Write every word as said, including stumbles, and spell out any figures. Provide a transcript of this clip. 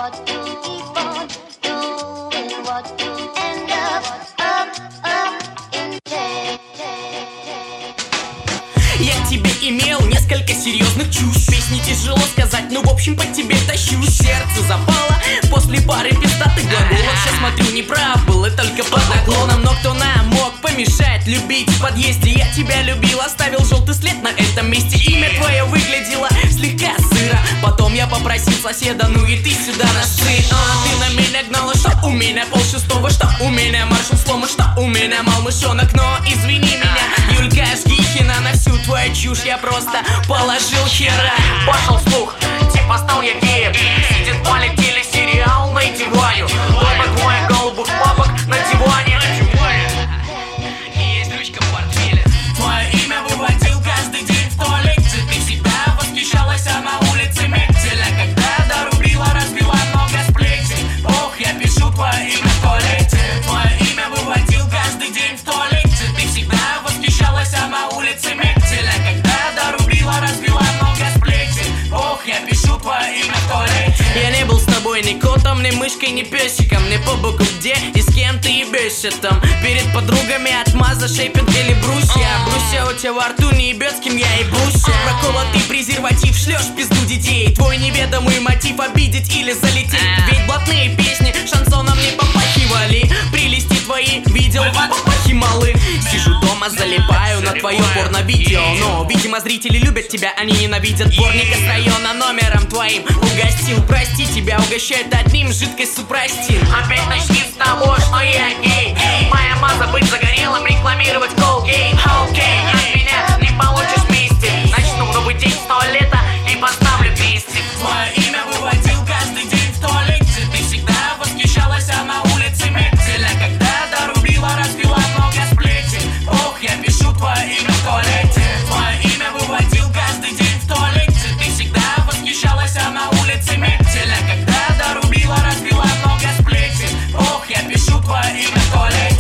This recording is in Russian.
Я к тебе имел несколько серьезных чувств. Песни тяжело сказать, но в общем по тебе тащу. Сердце запало после пары пиздатых глаголов. Сейчас смотрю, не прав был и только под наклоном. Но кто нам мог помешать любить в подъезде? Я тебя любил, оставил желтый след на этом месте. Имя твое выглядело слегка сыро. Потом я попросил соседа, ну и ты сюда на сын. А ты на меня гнала, что у меня пол шестого, что у меня маршал слома, что у меня мал мышонок. Но извини меня, Юлька Ашгихина, на всю твою чушь я просто положил хера. Пошел слух, типа стал я геем. Сидит Валя, телесериал на диване. Бабок твой, голубых папок на диване. И есть ручка в портфеле. Твое имя выводил каждый день в туалете. Ты всегда восхищалась, а на улице метеля. Когда дорубила, разбила много сплетен. Ох, я пишу твое имя в туалете. Твое имя выводил каждый день в туалете. Ты всегда восхищалась, а на улице метеля. Когда дорубила, разбила много сплетен. Ох, я пишу твое имя в туалете. Я не был с тобой ни котом, ни мышкой, ни песиком. Ни по боку где и с кем ты ебешься там. Перед подругами отмаза, шейпинг или брусья. Брусья у тебя во рту, не ебет, с кем я ебуся. Проколотый презерватив, шлешь в пизду детей. Твой неведомый мотив обидеть или залететь. Ведь блатные песни шансоном не попахивали. Прелести твои видел, попахи малы. Сижу дома, залипаю на твое порно-видео. Но, видимо, зрители любят тебя, они ненавидят. Дворника с района номером твоим угостил. Прости, тебя угощают одним, жидкость супрастин. Опять начни с того, что я гей. Моя маза быть загорелым, рекламировать Colgate. Окей, от меня не получишь вместе. Начну новый день с туалета и поставлю двести. Твое имя выводил каждый день в туалете. Ты всегда восхищалась, а на улице метеля. Когда дорубила, разбила много сплетен. Ох, я пишу твое имя в туалете. Твое имя выводил каждый день в туалете. Ты всегда восхищалась, а на улице метеля. Когда дорубила, разбила много сплетен. Ох, я пишу твое имя в туалете.